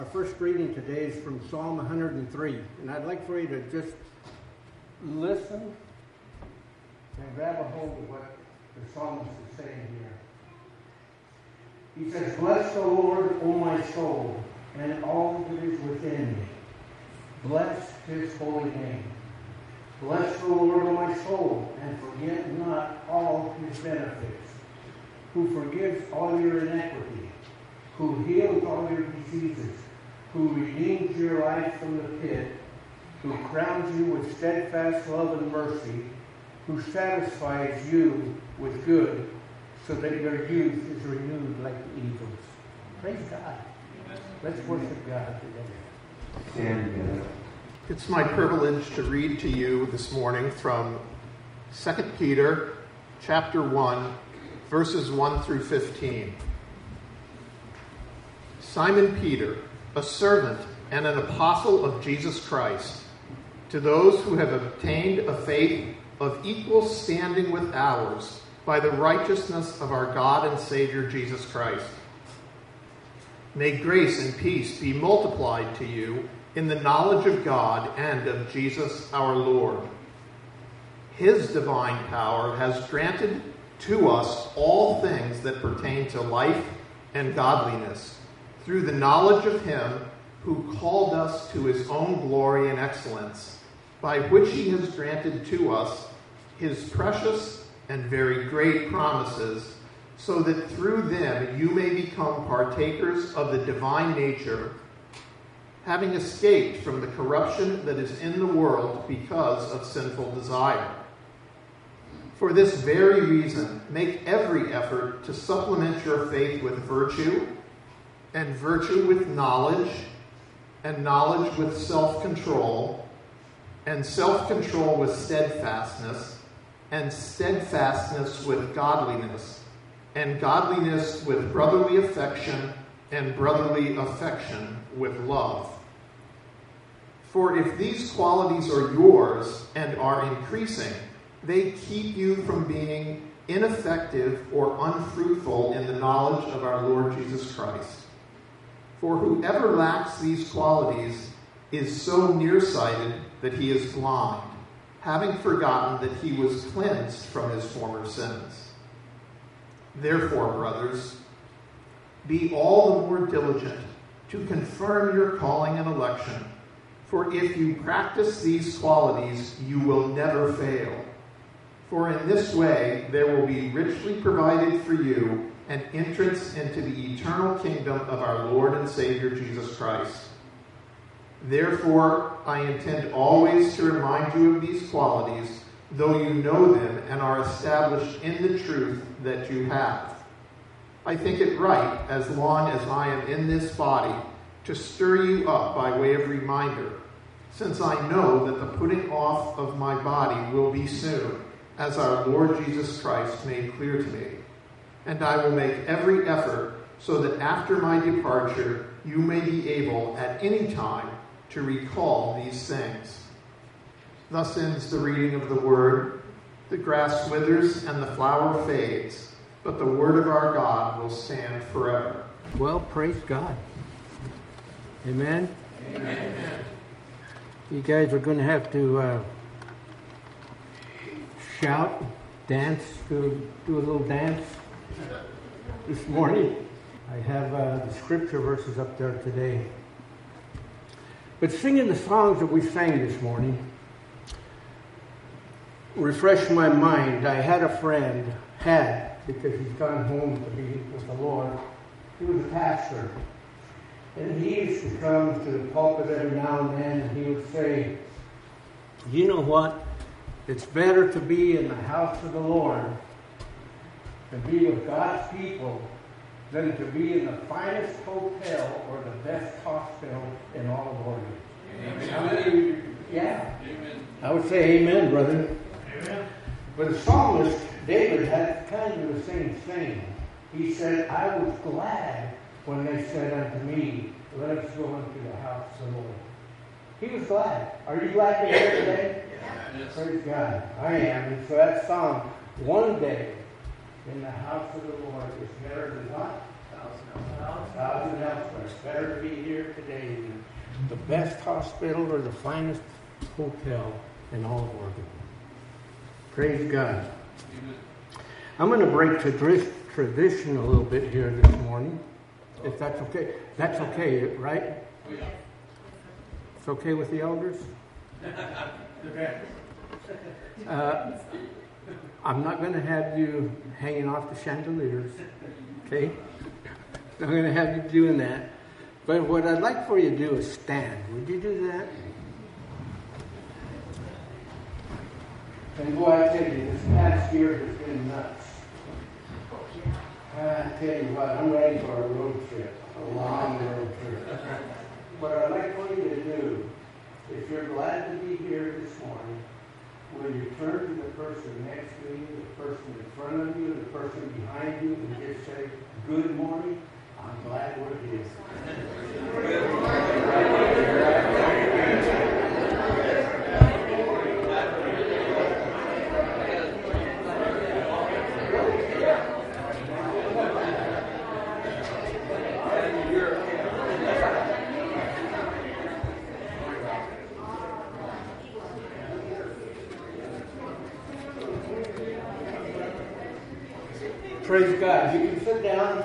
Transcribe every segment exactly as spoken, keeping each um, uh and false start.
Our first reading today is from Psalm one hundred three, and I'd like for you to just listen and grab a hold of what the psalmist is saying here. He says, "Bless the Lord, O my soul, and all that is within me. Bless his holy name. Bless the Lord, O my soul, and forget not all his benefits, who forgives all your iniquity, who heals all your diseases, who redeems your life from the pit, who crowns you with steadfast love and mercy, who satisfies you with good, so that your youth is renewed like the eagles." Praise God. Let's worship God together. Stand together. It's my privilege to read to you this morning from Second Peter chapter one, verses one through fifteen. Simon Peter, a servant and an apostle of Jesus Christ, to those who have obtained a faith of equal standing with ours by the righteousness of our God and Savior Jesus Christ. May grace and peace be multiplied to you in the knowledge of God and of Jesus our Lord. His divine power has granted to us all things that pertain to life and godliness, through the knowledge of him who called us to his own glory and excellence, by which he has granted to us his precious and very great promises, so that through them you may become partakers of the divine nature, having escaped from the corruption that is in the world because of sinful desire. For this very reason, make every effort to supplement your faith with virtue, and virtue with knowledge, and knowledge with self-control, and self-control with steadfastness, and steadfastness with godliness, and godliness with brotherly affection, and brotherly affection with love. For if these qualities are yours and are increasing, they keep you from being ineffective or unfruitful in the knowledge of our Lord Jesus Christ. For whoever lacks these qualities is so nearsighted that he is blind, having forgotten that he was cleansed from his former sins. Therefore, brothers, be all the more diligent to confirm your calling and election, for if you practice these qualities, you will never fail. For in this way there will be richly provided for you an entrance into the eternal kingdom of our Lord and Savior Jesus Christ. Therefore, I intend always to remind you of these qualities, though you know them and are established in the truth that you have. I think it right, as long as I am in this body, to stir you up by way of reminder, since I know that the putting off of my body will be soon, as our Lord Jesus Christ made clear to me. And I will make every effort so that after my departure you may be able at any time to recall these things." Thus ends the reading of the word. The grass withers and the flower fades, but the word of our God will stand forever. Well, praise God. Amen. Amen. You guys are going to have to uh, shout, dance, do, do a little dance this morning. I have uh, the scripture verses up there today. But singing the songs that we sang this morning refreshed my mind. I had a friend, had, because he's gone home to be with the Lord. He was a pastor. And he used to come to the pulpit every now and then, and he would say, "You know what? It's better to be in the house of the Lord, to be with God's people, than to be in the finest hotel or the best hospital in all of Oregon." Amen. I mean, yeah. Amen. I would say amen, brother. Amen. But the psalmist, David, had kind of the same thing. He said, "I was glad when they said unto me, let us go into the house of the Lord." He was glad. Are you glad to be here today? Yes. Praise God. I am. And so that song, one day in the house of the Lord, is better than what? Thousand Thousand elsewhere. It's better to be here today than the best hospital or the finest hotel in all of Oregon. Praise God. I'm going to break tradi- tradition a little bit here this morning, if that's okay. That's okay, right? It's okay with the elders? Uh, I'm not going to have you hanging off the chandeliers, okay? I'm going to have you doing that. But what I'd like for you to do is stand. Would you do that? And boy, I tell you, this past year has been nuts. I tell you what, I'm ready for a road trip, a long road trip. What I'd like for you to do, if you're glad to be here this morning, will you turn to the person next to you, the person in front of you, the person behind you, and just say, good morning, I'm glad we're here. Praise God. You can sit down.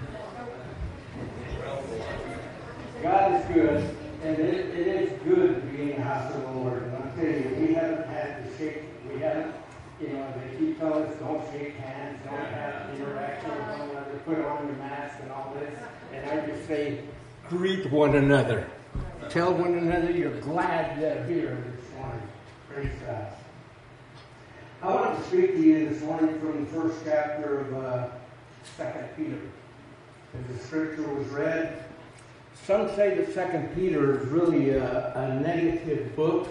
God is good, and it, it is good to be in the house of the Lord. And I'm telling you, we haven't had to shake, we haven't, you know, they keep telling us don't shake hands, don't have interaction with one another, put on your mask and all this. And I just say, greet one another. Tell one another you're glad they're here this morning. Praise God. I want to speak to you this morning from the first chapter of uh, Second Peter. As the scripture was read, some say that Second Peter is really a, a negative book,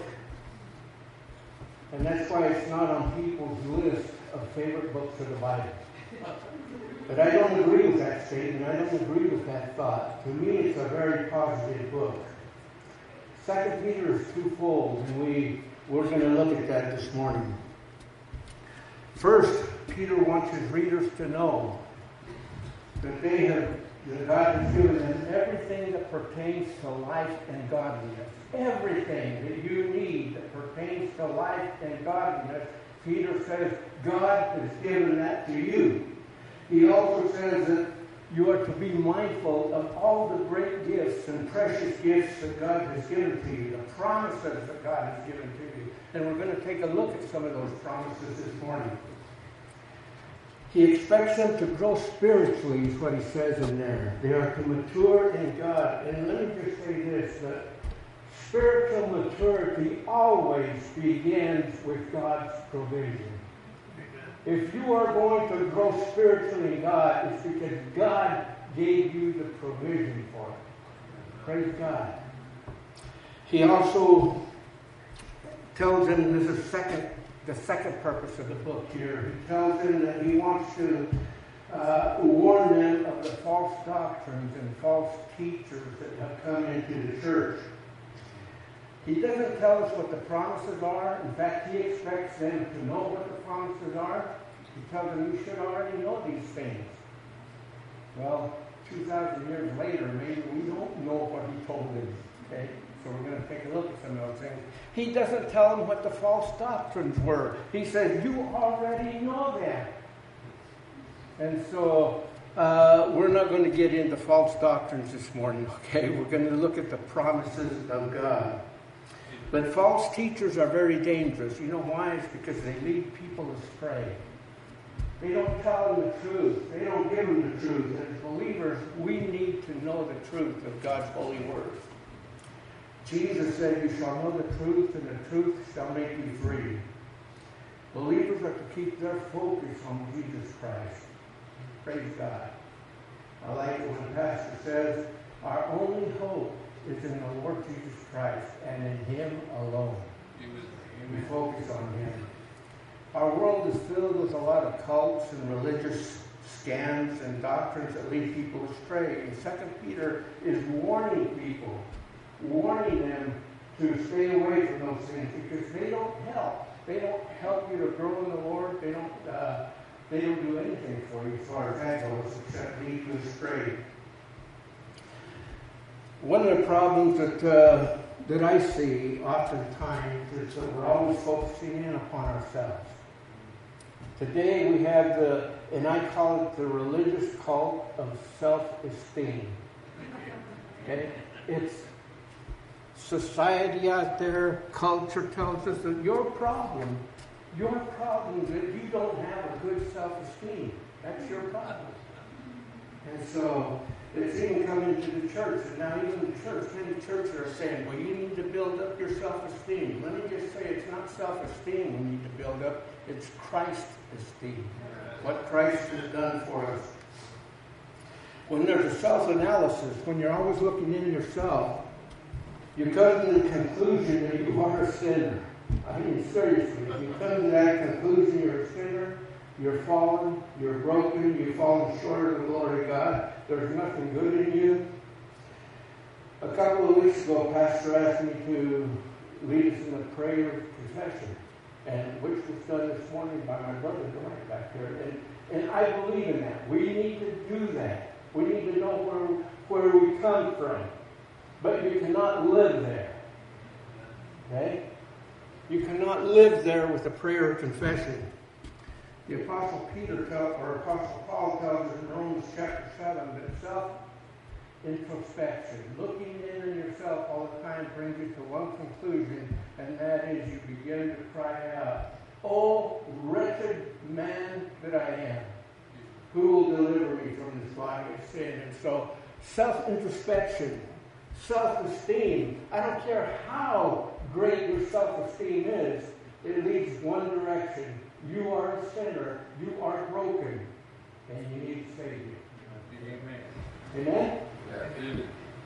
and that's why it's not on people's list of favorite books of the Bible. But I don't agree with that statement. I don't agree with that thought. To me, it's a very positive book. Second Peter is twofold, and we, we're going to look at that this morning. First, Peter wants his readers to know that they have, that God has given them everything that pertains to life and godliness. Everything that you need that pertains to life and godliness, Peter says, God has given that to you. He also says that you are to be mindful of all the great gifts and precious gifts that God has given to you, the promises that God has given to you. And we're going to take a look at some of those promises this morning. He expects them to grow spiritually, is what he says in there. They are to mature in God. And let me just say this, that spiritual maturity always begins with God's provision. If you are going to grow spiritually in God, it's because God gave you the provision for it. Praise God. He also tells them, this is second, the second purpose of the book here. He tells them that he wants to uh, warn them of the false doctrines and false teachers that have come into the church. He doesn't tell us what the promises are. In fact, he expects them to know what the promises are. He tells them you should already know these things. Well, two thousand years later, maybe we don't know what he told them. Okay? So we're going to take a look at some of those things. He doesn't tell them what the false doctrines were. He says, you already know them. And so uh, we're not going to get into false doctrines this morning, okay? We're going to look at the promises of God. But false teachers are very dangerous. You know why? It's because they lead people astray. They don't tell them the truth. They don't give them the truth. As believers, we need to know the truth of God's holy word. Jesus said, you shall know the truth, and the truth shall make you free. Believers are to keep their focus on Jesus Christ. Praise God. I like it when the pastor says, our only hope is in the Lord Jesus Christ and in Him alone. Amen. We focus on Him. Our world is filled with a lot of cults and religious scams and doctrines that lead people astray. And Second Peter is warning people, warning them to stay away from those things because they don't help. They don't help you to grow in the Lord. They don't. Uh, they don't do anything for you as far as that goes except lead you astray. One of the problems that uh, that I see oftentimes is that we're always focusing in upon ourselves. Today we have the, and I call it the religious cult of self-esteem. Okay? It's society out there, culture tells us that your problem, your problem is that you don't have a good self-esteem. That's your problem. And so it's even coming to the church, and now even the church, many churches are saying, well, you need to build up your self-esteem. Let me just say, it's not self-esteem we need to build up, it's Christ-esteem. What Christ has done for us. When there's a self-analysis, when you're always looking in yourself, you come to the conclusion that you are a sinner. I mean, seriously, if you come to that conclusion you're a sinner, you're fallen, you're broken, you've fallen short of the glory of God, there's nothing good in you. A couple of weeks ago, Pastor asked me to lead us in a prayer of confession, and which was done this morning by my brother Dwight back there. And, and I believe in that. We need to do that. We need to know where, where we come from. But you cannot live there. Okay? You cannot live there with a prayer of confession. The Apostle Peter tells, or Apostle Paul tells us in Romans chapter seven that self-introspection, looking in on yourself all the time, brings you to one conclusion, and that is you begin to cry out, "Oh, wretched man that I am, who will deliver me from this body of sin?" And so, self-introspection, self-esteem, I don't care how great your self-esteem is, it leads one direction. You are a sinner, you are broken, and you need a Savior. Amen? Amen? Yeah.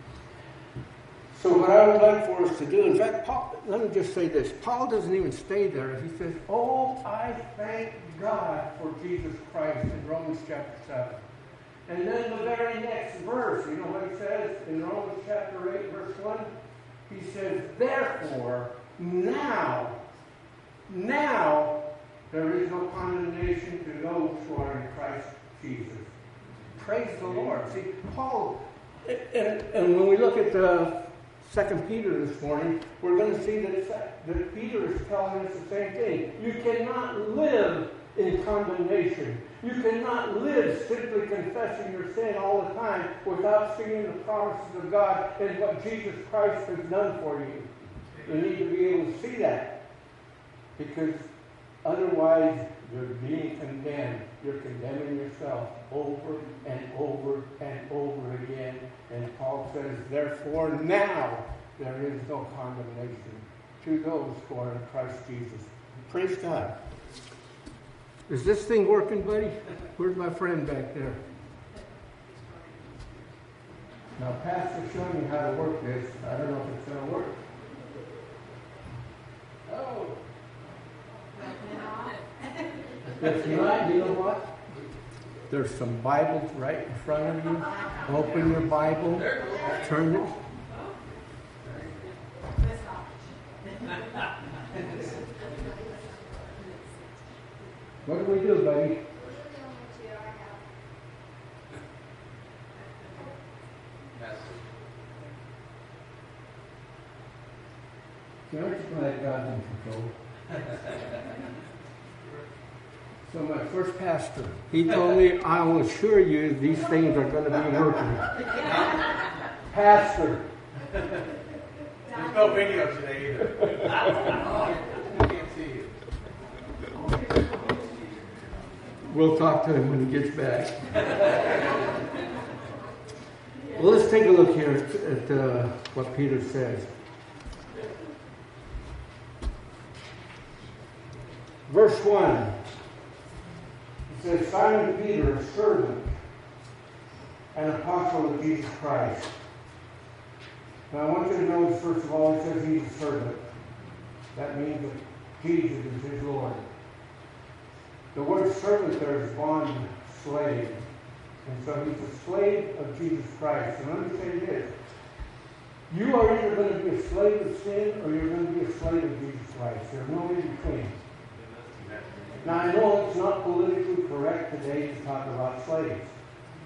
So what I would like for us to do, in fact, Paul, let me just say this. Paul doesn't even stay there. He says, "Oh, I thank God for Jesus Christ," in Romans chapter seven. And then the very next verse, you know what he says in Romans chapter eight, verse one? He says, "Therefore, now, now, there is no condemnation to those who are in Christ Jesus." Praise the Lord. See, Paul, and, and when we look at the Second Peter this morning, we're going to see that, that Peter is telling us the same thing. You cannot live in condemnation. You cannot live simply confessing your sin all the time without seeing the promises of God and what Jesus Christ has done for you. You need to be able to see that, because otherwise you're being condemned. You're condemning yourself over and over and over again. And Paul says, "Therefore now there is no condemnation to those who are in Christ Jesus." Praise God. Is this thing working, buddy? Where's my friend back there? Now, Pastor's showing me how to work this. I don't know if it's going to work. Oh. If not, you know what? There's some Bibles right in front of you. Open your Bible. Turn it. What do we do, buddy? Aren't you glad God's in control? So my first pastor, he told me, "I will assure you these things are going to be working." Pastor. There's no video today either. We can't see you. We'll talk to him when he gets back. Well, let's take a look here at, at uh, what Peter says. Verse one. It says, "Simon Peter, a servant and apostle of Jesus Christ." Now I want you to notice, first of all, it says he's a servant. That means that Jesus is his Lord. The word servant there is bond slave. And so he's a slave of Jesus Christ. And let me say this. You are either going to be a slave of sin or you're going to be a slave of Jesus Christ. There's no in between. Now I know it's not politically correct today to talk about slaves.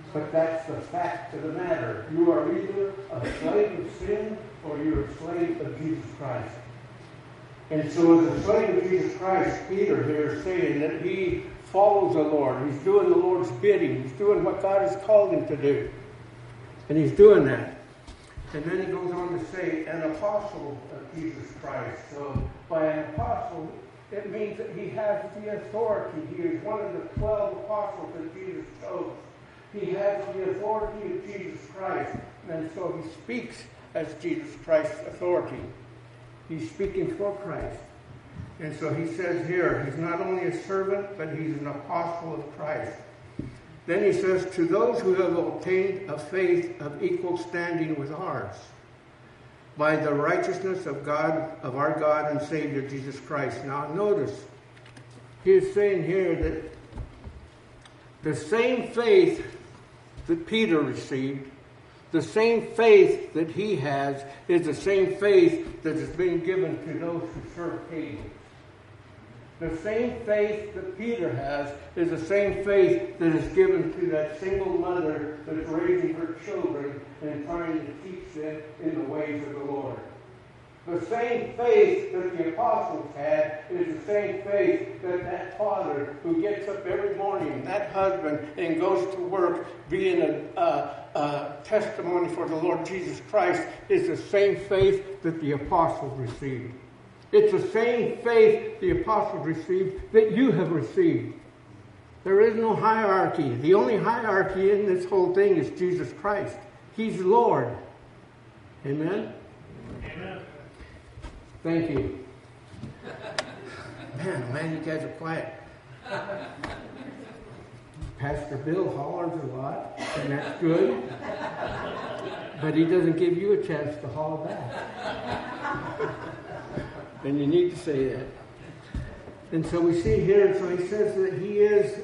But that's the fact of the matter. You are either a slave of sin or you're a slave of Jesus Christ. And so as a slave of Jesus Christ, Peter here is saying that he follows the Lord. He's doing the Lord's bidding. He's doing what God has called him to do. And he's doing that. And then he goes on to say, an apostle of Jesus Christ. So by an apostle, it means that he has the authority. He is one of the twelve apostles that Jesus chose. He has the authority of Jesus Christ. And so he speaks as Jesus Christ's authority. He's speaking for Christ. And so he says here, he's not only a servant, but he's an apostle of Christ. Then he says, to those who have obtained a faith of equal standing with ours, by the righteousness of God, of our God and Savior Jesus Christ. Now notice, he is saying here that the same faith that Peter received, the same faith that he has, is the same faith that has been given to those who serve pagans. The same faith that Peter has is the same faith that is given to that single mother that's raising her children and trying to teach them in the ways of the Lord. The same faith that the apostles had is the same faith that that father who gets up every morning, that husband, and goes to work being a, a, a testimony for the Lord Jesus Christ, is the same faith that the apostles received. It's the same faith the apostles received that you have received. There is no hierarchy. The only hierarchy in this whole thing is Jesus Christ. He's Lord. Amen? Amen. Thank you. Man, man, you guys are quiet. Pastor Bill hollers a lot, and that's good. But he doesn't give you a chance to holler back. And you need to say that. And so we see here, so he says that he is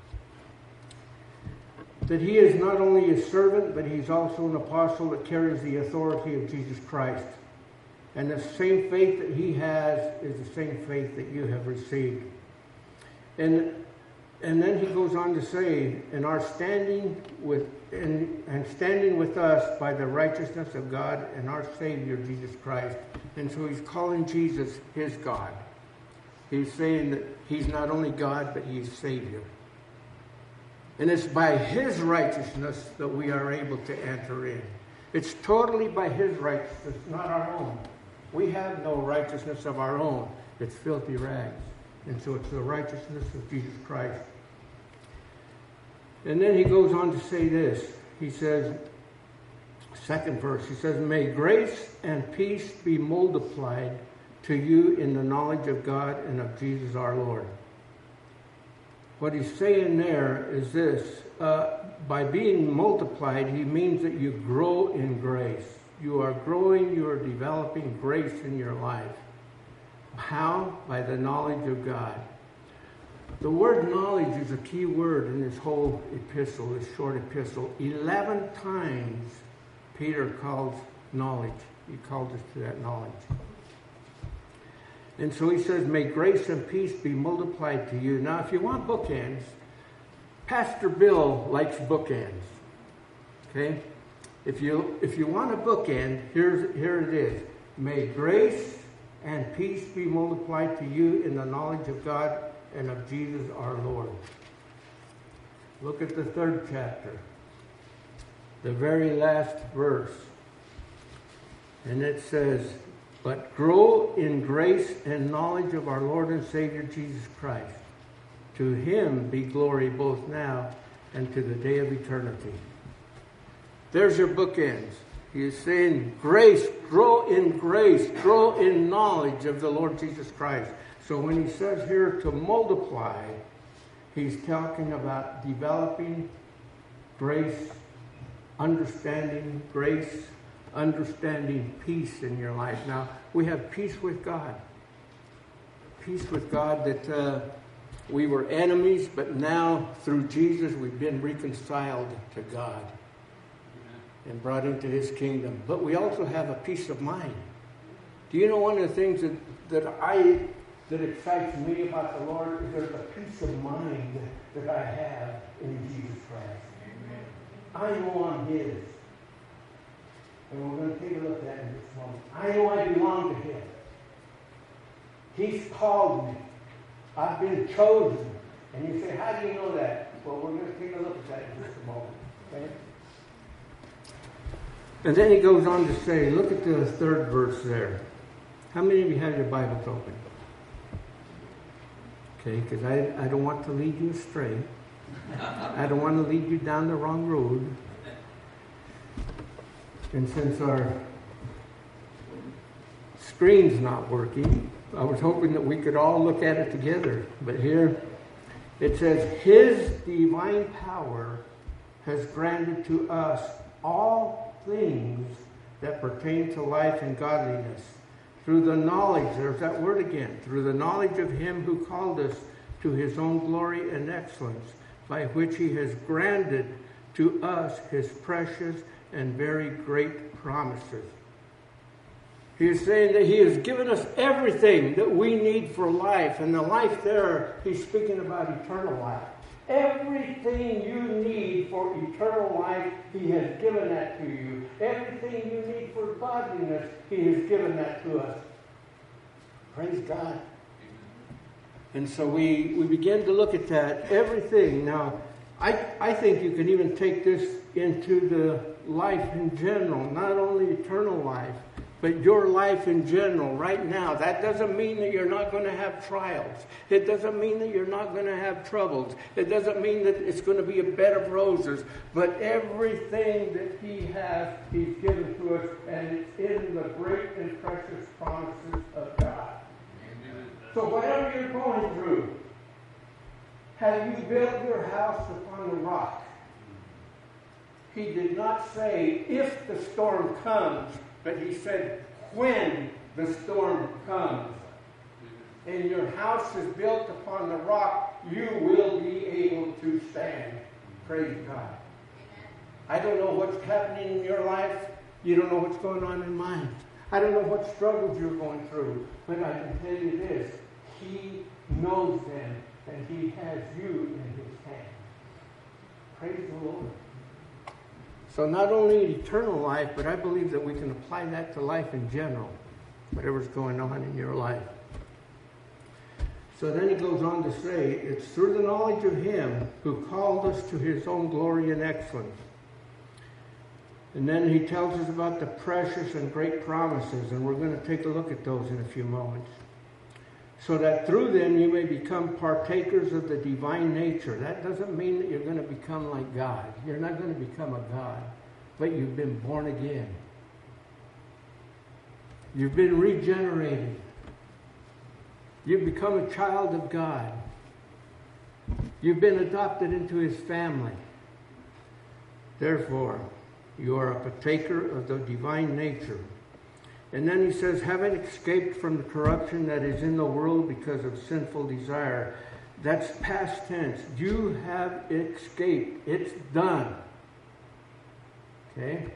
that he is not only a servant, but he's also an apostle that carries the authority of Jesus Christ. And the same faith that he has is the same faith that you have received. And and then he goes on to say, and our standing with and, and standing with us by the righteousness of God and our Savior Jesus Christ. And so he's calling Jesus his God. He's saying that he's not only God, but he's Savior. And it's by his righteousness that we are able to enter in. It's totally by his righteousness, not our own. We have no righteousness of our own. It's filthy rags. And so it's the righteousness of Jesus Christ. And then he goes on to say this. He says, second verse, he says, may grace and peace be multiplied to you in the knowledge of God and of Jesus our Lord. What he's saying there is this. Uh, by being multiplied, he means that you grow in grace. You are growing, you are developing grace in your life. How? By the knowledge of God. The word knowledge is a key word in this whole epistle, this short epistle. Eleven times Peter calls knowledge. He calls us to that knowledge. And so he says, may grace and peace be multiplied to you. Now, if you want bookends, Pastor Bill likes bookends. Okay? If you if you want a bookend, here's here it is. May grace and peace be multiplied to you in the knowledge of God and of Jesus our Lord. Look at the third chapter, the very last verse. And it says, but grow in grace and knowledge of our Lord and Savior Jesus Christ. To him be glory both now and to the day of eternity. There's your bookends. He is saying grace, grow in grace, grow in knowledge of the Lord Jesus Christ. So when he says here to multiply, he's talking about developing grace, understanding grace, understanding peace in your life. Now, we have peace with God. Peace with God that uh, we were enemies, but now through Jesus we've been reconciled to God and brought into his kingdom. But we also have a peace of mind. Do you know one of the things that, that I that excites me about the Lord is there's a peace of mind that I have in Jesus Christ. Amen. I know I'm His. And we're going to take a look at it in this moment. I know I belong to Him. He's called me. I've been chosen. And you say, how do you know that? Well, we're going to take a look at that in just a moment. Okay? And then he goes on to say, look at the third verse there. How many of you have your Bibles open? Okay, because I, I don't want to lead you astray. I don't want to lead you down the wrong road. And since our screen's not working, I was hoping that we could all look at it together. But here it says, His divine power has granted to us all things that pertain to life and godliness, through the knowledge, there's that word again, through the knowledge of Him who called us to His own glory and excellence, by which He has granted to us His precious and very great promises. He is saying that He has given us everything that we need for life. And the life there, He's speaking about eternal life. Everything you need for eternal life, He has given that to you. Everything you need for godliness, He has given that to us. Praise God. And so we, we begin to look at that. Everything. Now, I, I think you can even take this into the life in general, not only eternal life, but your life in general right now. That doesn't mean that you're not going to have trials. It doesn't mean that you're not going to have troubles. It doesn't mean that it's going to be a bed of roses. But everything that He has, He's given to us, and it's in the great and precious promises of God. So whatever you're going through, have you built your house upon the rock? He did not say if the storm comes, but He said when the storm comes. And your house is built upon the rock, you will be able to stand. Praise God. I don't know what's happening in your life. You don't know what's going on in mine. I don't know what struggles you're going through. But I can tell you this. He knows them, and He has you in His hand. Praise the Lord. So not only eternal life, but I believe that we can apply that to life in general, whatever's going on in your life. So then he goes on to say, it's through the knowledge of Him who called us to His own glory and excellence. And then he tells us about the precious and great promises, and we're going to take a look at those in a few moments. So that through them you may become partakers of the divine nature. That doesn't mean that you're going to become like God. You're not going to become a God, but you've been born again. You've been regenerated. You've become a child of God. You've been adopted into His family. Therefore, you are a partaker of the divine nature. And then he says, having escaped from the corruption that is in the world because of sinful desire. That's past tense. You have escaped. It's done. Okay?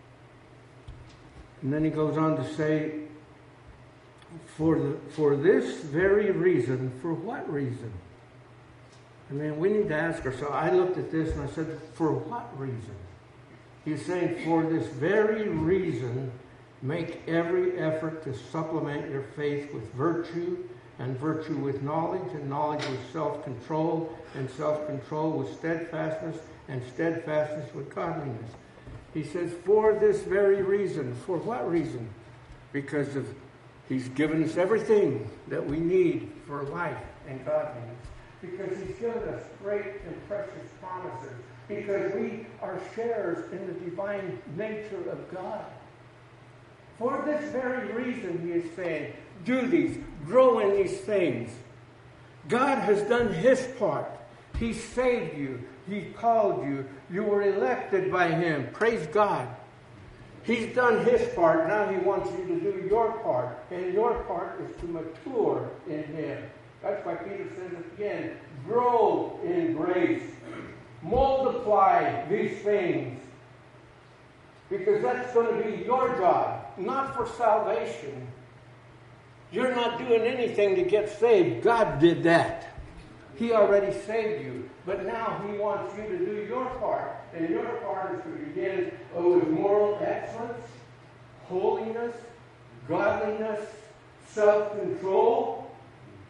And then he goes on to say, for the for this very reason, for what reason? I mean, we need to ask ourselves. I looked at this and I said, for what reason? He's saying, for this very reason, make every effort to supplement your faith with virtue, and virtue with knowledge, and knowledge with self-control, and self-control with steadfastness, and steadfastness with godliness. He says, for this very reason. For what reason? Because of He's given us everything that we need for life and godliness. Because He's given us great and precious promises. Because we are sharers in the divine nature of God. For this very reason, he is saying, do these, grow in these things. God has done His part. He saved you. He called you. You were elected by Him. Praise God. He's done His part. Now He wants you to do your part. And your part is to mature in Him. That's why Peter says it again. Grow in grace. Multiply these things. Because that's going to be your job. Not for salvation. You're not doing anything to get saved. God did that. He already saved you. But now He wants you to do your part. And your part is to begin with moral excellence, holiness, godliness, self-control.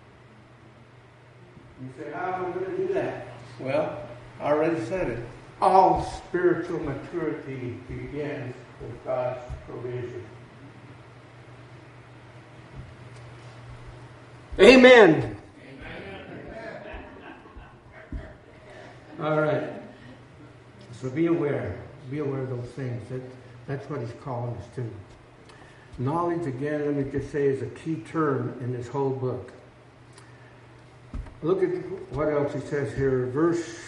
You say, how am I going to do that? Well, I already said it. All spiritual maturity begins with God's provision. Amen. All right. So be aware. Be aware of those things. That, that's what He's calling us to. Knowledge, again, let me just say, is a key term in this whole book. Look at what else He says here. Verse,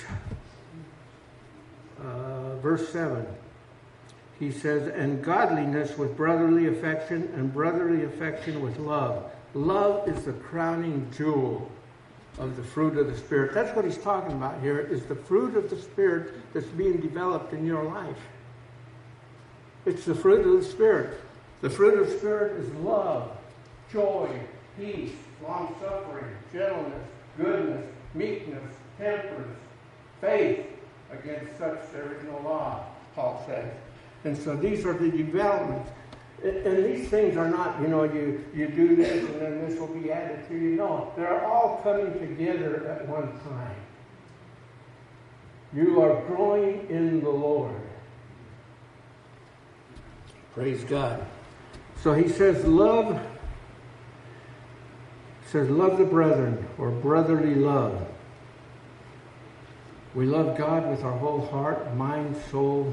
uh, verse seven. He says, and godliness with brotherly affection, and brotherly affection with love. Love is the crowning jewel of the fruit of the Spirit. That's what He's talking about here, is the fruit of the Spirit that's being developed in your life. It's the fruit of the Spirit. The fruit of the Spirit is love, joy, peace, long-suffering, gentleness, goodness, meekness, temperance, faith. Against such there is no law, Paul says. And so these are the developments. And these things are not, you know, you, you do this and then this will be added to you. No, they're all coming together at one time. You are growing in the Lord. Praise God. So he says, love, says, love the brethren, or brotherly love. We love God with our whole heart, mind, soul,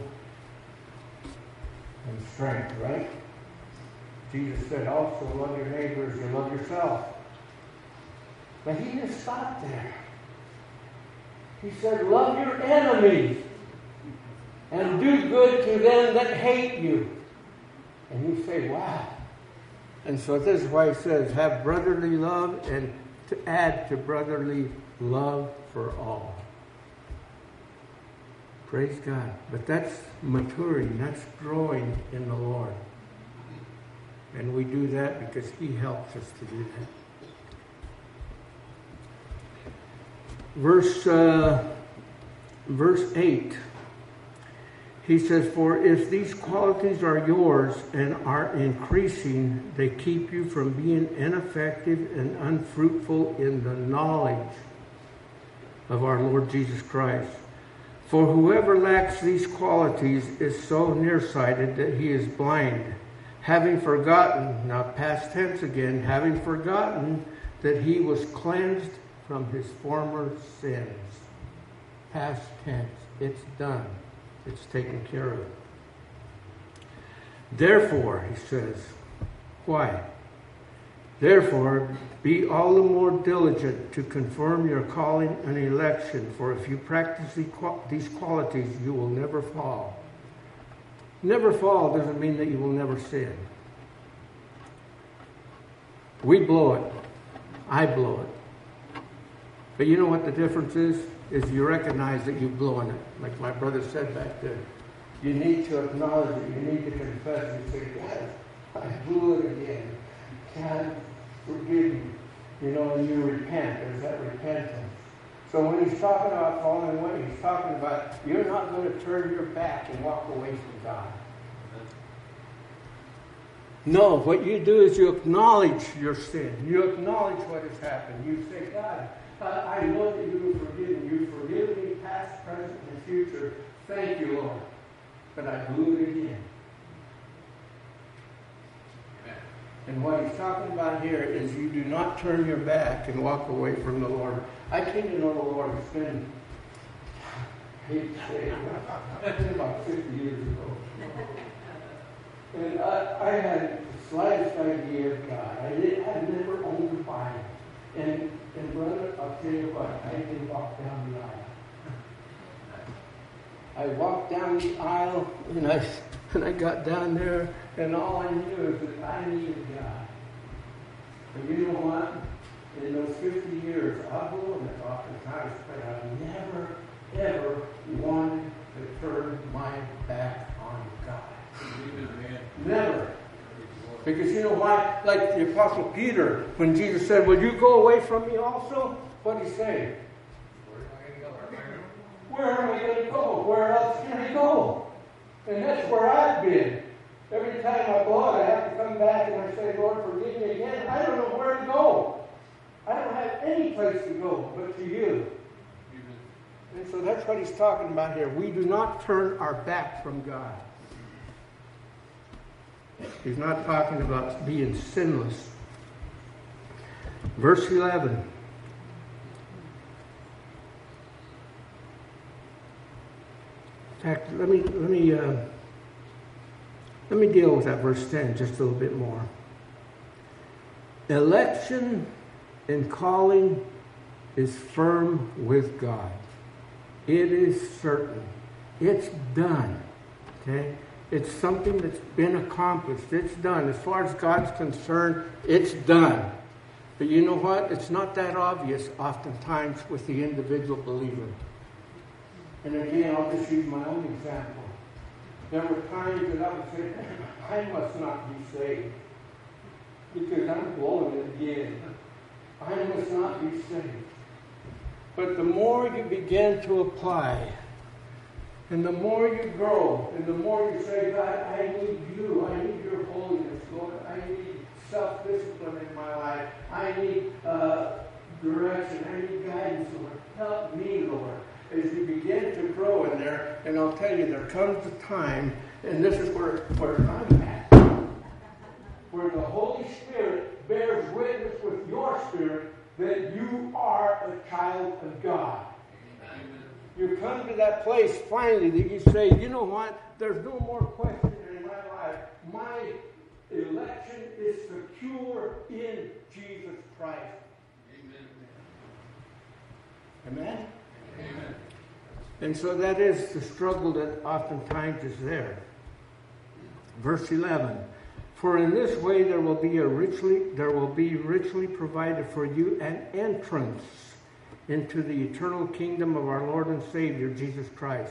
and strength, right? Jesus said also, love your neighbor as you love yourself. But he didn't stop there. He said, love your enemies and do good to them that hate you. And you say, wow. And so this is why he says, have brotherly love, and to add to brotherly love for all. Praise God. But that's maturing. That's growing in the Lord. And we do that because He helps us to do that. Verse, uh, verse eight. He says, for if these qualities are yours and are increasing, they keep you from being ineffective and unfruitful in the knowledge of our Lord Jesus Christ. For whoever lacks these qualities is so nearsighted that he is blind, having forgotten, now past tense again, having forgotten that he was cleansed from his former sins. Past tense. It's done. It's taken care of. Therefore, he says, why? Therefore, be all the more diligent to confirm your calling and election, for if you practice these qualities, you will never fall. Never fall doesn't mean that you will never sin. We blow it. I blow it. But you know what the difference is? Is you recognize that you've blown it. Like my brother said back there. You need to acknowledge it. You need to confess and say, God, I blew it again. God, forgive me. You know, and you repent. There's that repentance. So when he's talking about falling away, he's talking about you're not going to turn your back and walk away from God. No, what you do is you acknowledge your sin. You acknowledge what has happened. You say, God, I know that you have forgiven. You forgive me past, present, and future. Thank you, Lord. But I blew it again. And what he's talking about here is you do not turn your back and walk away from the Lord. I came to know the Lord. It's been, I hate to say it, it's been about fifty years ago. And I, I had the slightest idea of God. I did, I'd never owned a Bible. And, and brother, I'll tell you what, I didn't walk down the aisle. I walked down the aisle, and I, and I got down there, and all I knew is that I needed God. But you know what? In those fifty years, I've blown it oftentimes, but I've never, ever wanted to turn my back on God. Never. Because you know why? Like the Apostle Peter, when Jesus said, will you go away from me also? What did he say? Where am I going to go? Where else can I go? And that's where I've been. Every time I go out, I have to come back and I say, Lord, forgive me again. I don't know where to go. I don't have any place to go but to you. Amen. And so that's what he's talking about here. We do not turn our back from God. He's not talking about being sinless. Verse eleven. In fact, let me let me uh, let me deal with that verse ten just a little bit more. Election and calling is firm with God. It is certain. It's done. Okay? It's something that's been accomplished. It's done. As far as God's concerned, it's done. But you know what? It's not that obvious oftentimes with the individual believer. And again, I'll just use my own example. There were times that I would say, I must not be saved because I'm blowing it again. I must not be saved. But the more you begin to apply, and the more you grow, and the more you say, God, I need you. I need your holiness, Lord. I need self-discipline in my life. I need uh, direction. I need guidance, Lord. Help me, Lord. As you begin to grow in there, and I'll tell you, there comes a time, and this is where, where I'm at, where the Holy Spirit bears witness with your spirit that you are a child of God. You come to that place finally that you say, you know what? There's no more question in my life. My election is secure in Jesus Christ. Amen. Amen? Amen. And so that is the struggle that oftentimes is there. Verse eleven. For in this way there will be a richly there will be richly provided for you an entrance into the eternal kingdom of our Lord and Savior, Jesus Christ.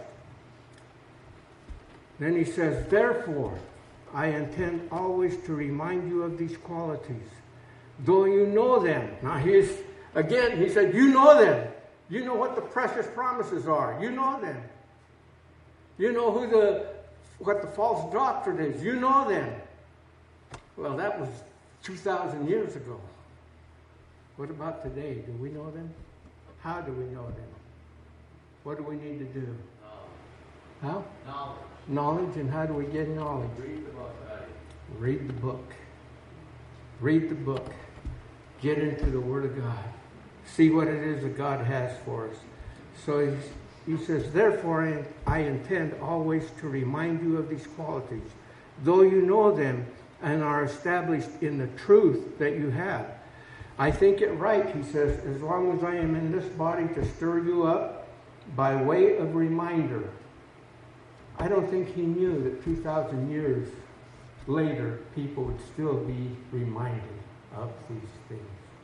Then he says, therefore, I intend always to remind you of these qualities, though you know them. Now he's, again, he said, you know them. You know what the precious promises are. You know them. You know who the what the false doctrine is. You know them. Well, that was two thousand years ago. What about today? Do we know them? How do we know them? What do we need to do? How? Knowledge. Knowledge, and how do we get knowledge? Read the book. Right? Read the book. Read the book. Get into the Word of God. See what it is that God has for us. So he says, therefore I intend always to remind you of these qualities, though you know them and are established in the truth that you have. I think it right, he says, as long as I am in this body to stir you up by way of reminder. I don't think he knew that two thousand years later, people would still be reminded of these things.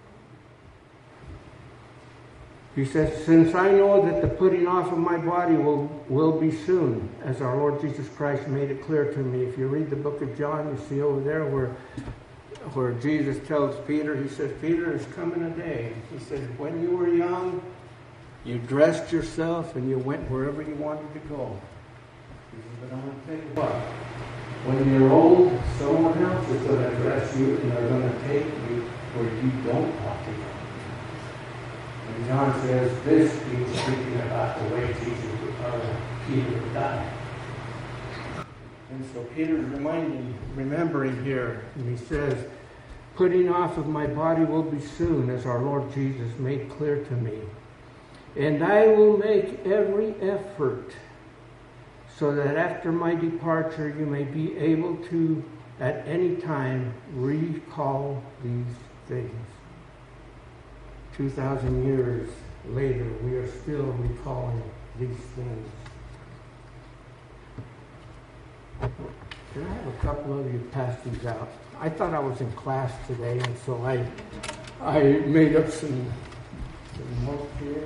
He says, since I know that the putting off of my body will, will be soon, as our Lord Jesus Christ made it clear to me. If you read the book of John, you see over there where, where Jesus tells Peter, he says, Peter, there's coming a day. He says, when you were young, you dressed yourself and you went wherever you wanted to go. He says, but I'm going to tell you what. When you're old, someone else is going to dress you and they're going to take you where you don't want to go. And John says this, he's speaking about the way Jesus or Peter died. And so Peter's reminding, remembering here, and he says, putting off of my body will be soon, as our Lord Jesus made clear to me. And I will make every effort so that after my departure you may be able to, at any time, recall these things. Two thousand years later, we are still recalling these things. Can I have a couple of you pass these out? I thought I was in class today, and so I I made up some, some notes here.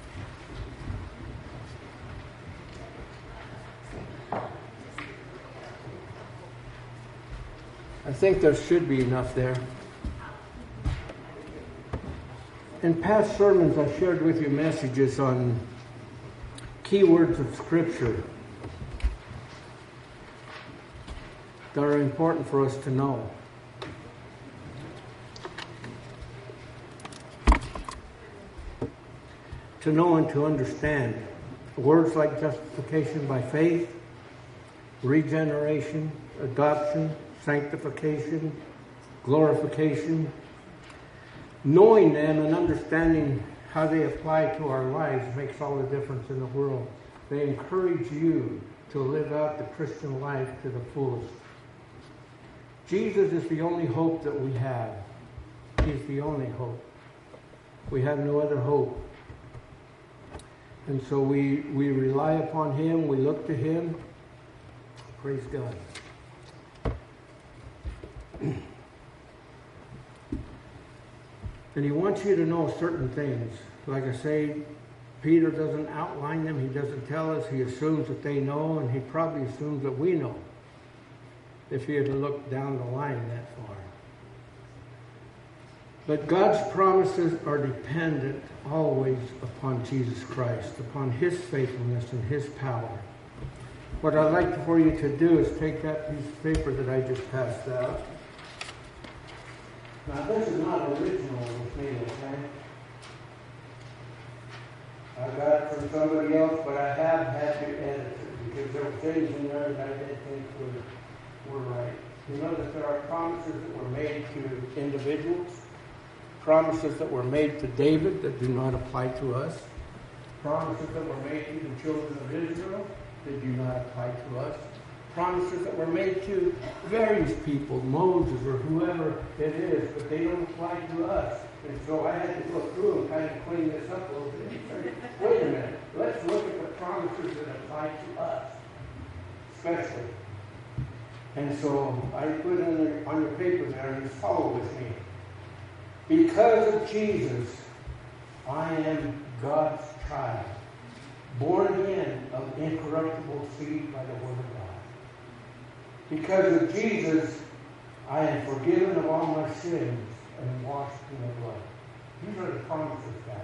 I think there should be enough there. In past sermons, I shared with you messages on key words of Scripture that are important for us to know. To know and to understand. Words like justification by faith, regeneration, adoption, sanctification, glorification. Knowing them and understanding how they apply to our lives makes all the difference in the world. They encourage you to live out the Christian life to the fullest. Jesus is the only hope that we have. He's the only hope. We have no other hope. And so we, we rely upon Him, we look to Him. Praise God. And He wants you to know certain things. Like I say, Peter doesn't outline them. He doesn't tell us. He assumes that they know, and he probably assumes that we know, if he had to look down the line that far. But God's promises are dependent always upon Jesus Christ, upon His faithfulness and His power. What I'd like for you to do is take that piece of paper that I just passed out. Now, this is not original with me, okay? I got it from somebody else, but I have had to edit it because there were things in there that I didn't think were, were right. You know that there are promises that were made to individuals, promises that were made to David that do not apply to us, promises that were made to the children of Israel that do not apply to us, promises that were made to various people, Moses or whoever it is, but they don't apply to us. And so I had to go through and kind of clean this up a little bit. Wait a minute, let's look at the promises that apply to us, especially. And so I put on your, on your paper there, and you follow with me. Because of Jesus, I am God's child, born again of incorruptible seed by the word of God. Because of Jesus, I am forgiven of all my sins and washed in the blood. These are the promises, guys.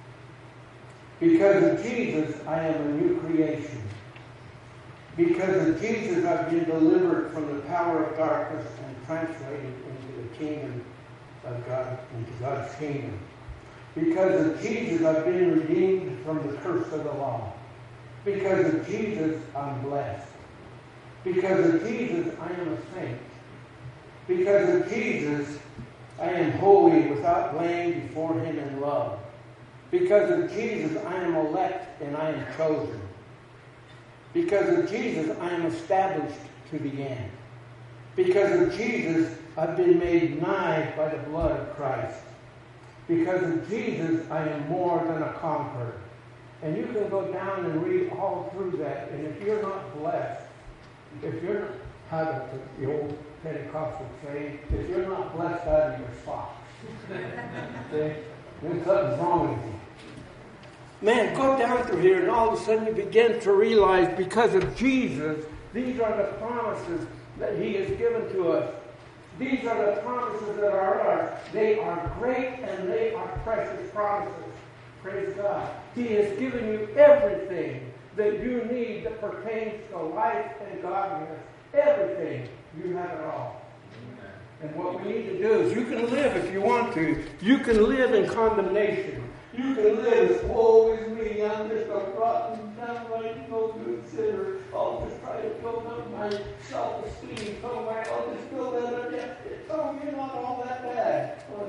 Because of Jesus, I am a new creation. Because of Jesus, I've been delivered from the power of darkness and translated into the kingdom of God, into God's kingdom. Because of Jesus, I've been redeemed from the curse of the law. Because of Jesus, I'm blessed. Because of Jesus, I am a saint. Because of Jesus, I am holy without blame before Him in love. Because of Jesus, I am elect and I am chosen. Because of Jesus, I am established to the end. Because of Jesus, I've been made nigh by the blood of Christ. Because of Jesus, I am more than a conqueror. And you can go down and read all through that, and if you're not blessed, if you're not, how does the old Pentecostal say, if you're not blessed out of your socks, then something's wrong with you. Man, go down through here, and all of a sudden you begin to realize, because of Jesus, these are the promises that He has given to us. These are the promises that are ours. They are great and they are precious promises. Praise God. He has given you everything that you need that pertains to life and godliness. Everything. You have it all. And what we need to do is, you can live if you want to. You can live in condemnation. You can live as, woe is me, I'm just a rotten, downright, no good sinner. I'll just try to build up my self-esteem. So I'll just build that up. Oh, you're not all that bad. Oh,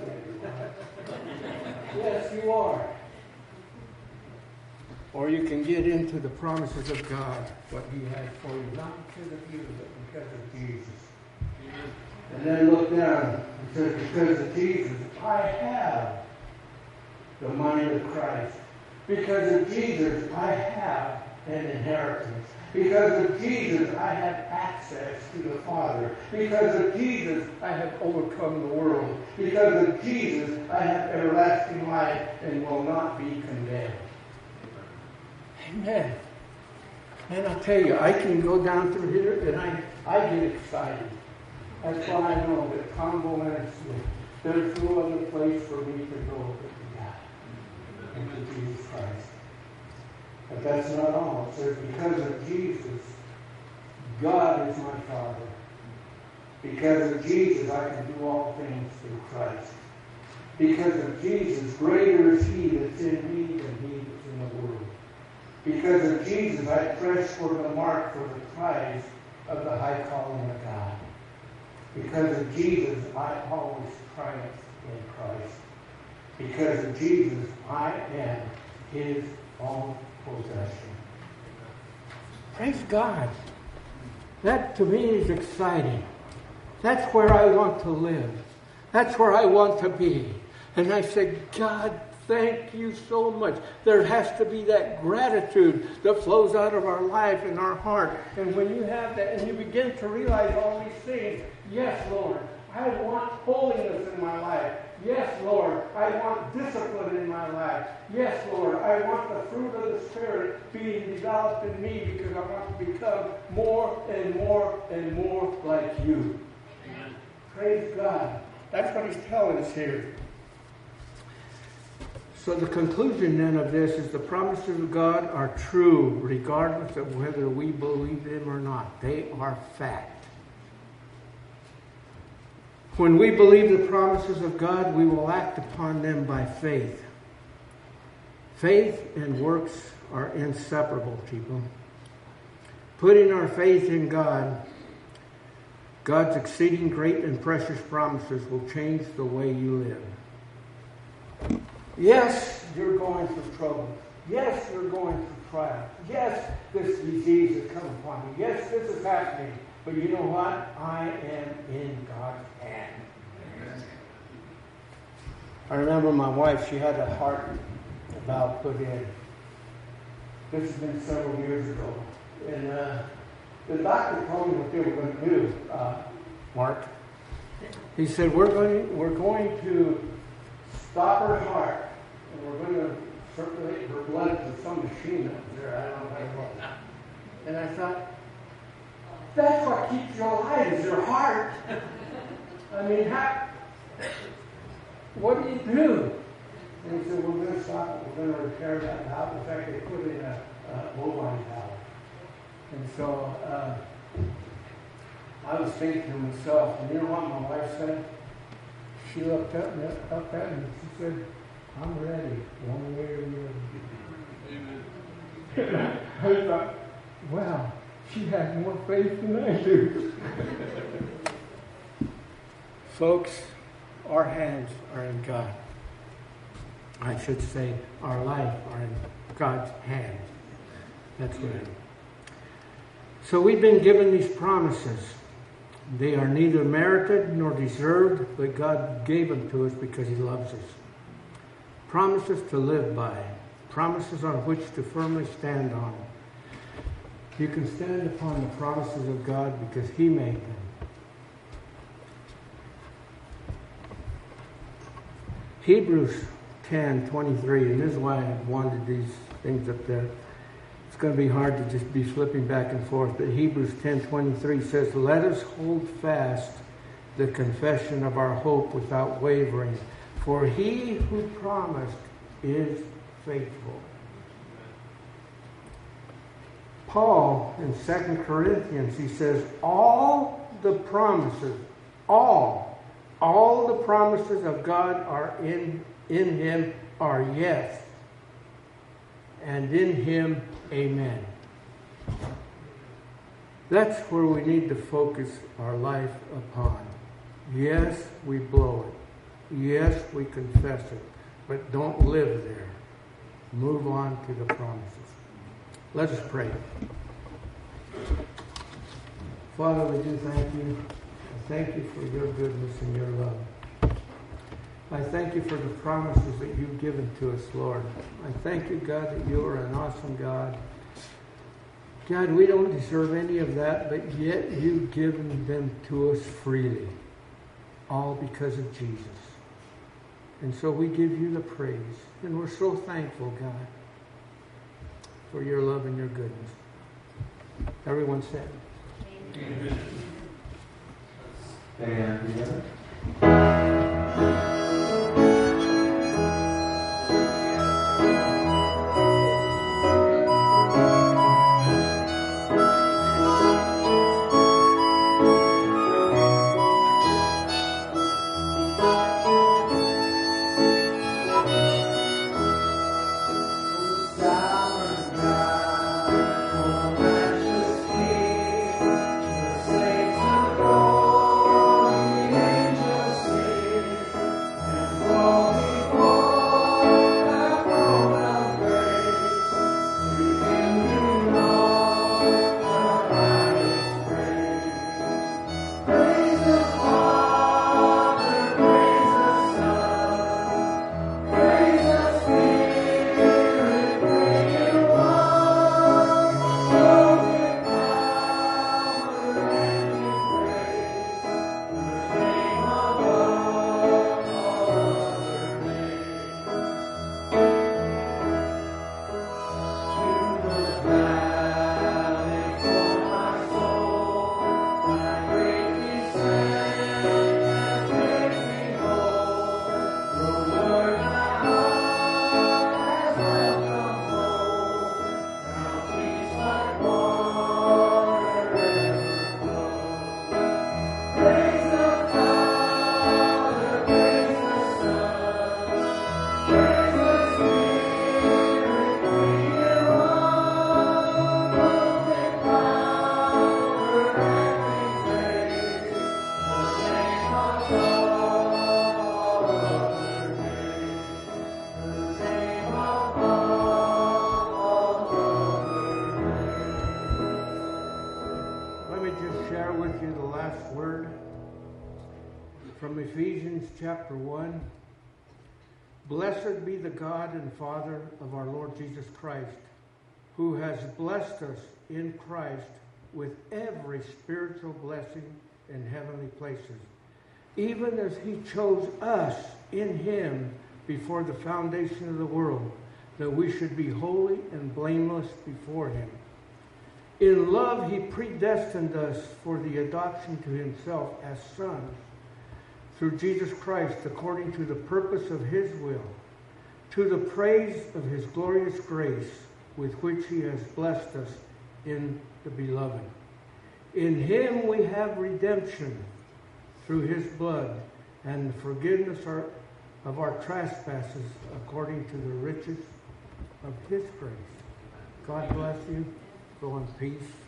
yes, you are. Or you can get into the promises of God, what He has for you, not because of you, but because of Jesus. And then look down. It says, because of Jesus, I have the mind of Christ. Because of Jesus, I have an inheritance. Because of Jesus, I have access to the Father. Because of Jesus, I have overcome the world. Because of Jesus, I have everlasting life and will not be condemned. Amen. And I tell you, I can go down through here and I, I get excited. That's why I know that Congo and there's no other place for me to go but to God and to Jesus Christ. But that's not all. It says, because of Jesus, God is my Father. Because of Jesus, I can do all things through Christ. Because of Jesus, greater is He that's in me than he that's in the world. Because of Jesus, I press for the mark for the prize of the high calling of God. Because of Jesus, I always triumph in Christ. Because of Jesus, I am His own possession. Praise God. That to me is exciting. That's where I want to live. That's where I want to be. And I said, God, thank you so much. There has to be that gratitude that flows out of our life and our heart. And when you have that and you begin to realize all these things, yes, Lord, I want holiness in my life. Yes, Lord, I want discipline in my life. Yes, Lord, I want the fruit of the Spirit being developed in me because I want to become more and more and more like you. Amen. Praise God. That's what He's telling us here. So the conclusion then of this is the promises of God are true regardless of whether we believe them or not. They are fact. When we believe the promises of God, we will act upon them by faith. Faith and works are inseparable, people. Putting our faith in God, God's exceeding great and precious promises will change the way you live. Yes, you're going through trouble. Yes, you're going through trials. Yes, this disease has come upon you. Yes, this is happening. But you know what? I am in God's hand. Amen. I remember my wife, she had a heart valve put in. This has been several years ago. And uh, the doctor told me what they were going to do, uh, Mark. He said, we're going, we're going to stop her heart, and we're going to circulate her blood to some machine up there. I don't know what it was. And I thought, that's what keeps you alive, is your heart. I mean, how, what do you do? And he said, we're going to stop it. We're going to repair that valve. In fact, they put in a, a bovine valve. And so uh, I was thinking to myself, and you know what my wife said? She looked up, up at me and she said, I'm ready, one way or the other. I thought, wow. She has more faith than I do. Folks, our hands are in God. I should say, our life are in God's hands. That's right. So we've been given these promises. They are neither merited nor deserved, but God gave them to us because He loves us. Promises to live by. Promises on which to firmly stand on. You can stand upon the promises of God because He made them. Hebrews ten twenty-three, and this is why I wanted these things up there. It's going to be hard to just be flipping back and forth, but Hebrews ten twenty-three says, let us hold fast the confession of our hope without wavering, for He who promised is faithful. Paul, in Second Corinthians, he says, all the promises, all, all the promises of God are in, in Him are yes, and in Him, amen. That's where we need to focus our life upon. Yes, we blow it. Yes, we confess it. But don't live there. Move on to the promises. Let us pray. Father, we do thank you. I thank you for your goodness and your love. I thank you for the promises that you've given to us, Lord. I thank you, God, that you are an awesome God. God, we don't deserve any of that, but yet you've given them to us freely. All because of Jesus. And so we give you the praise. And we're so thankful, God, for your love and your goodness. Everyone said. Amen. Stand together. Ephesians chapter one. Blessed be the God and Father of our Lord Jesus Christ, who has blessed us in Christ with every spiritual blessing in heavenly places, even as he chose us in him before the foundation of the world, that we should be holy and blameless before him. In love he predestined us for the adoption to himself as sons, through Jesus Christ, according to the purpose of his will, to the praise of his glorious grace, with which he has blessed us in the Beloved. In him we have redemption through his blood, and the forgiveness of our trespasses, according to the riches of his grace. God bless you. Go in peace.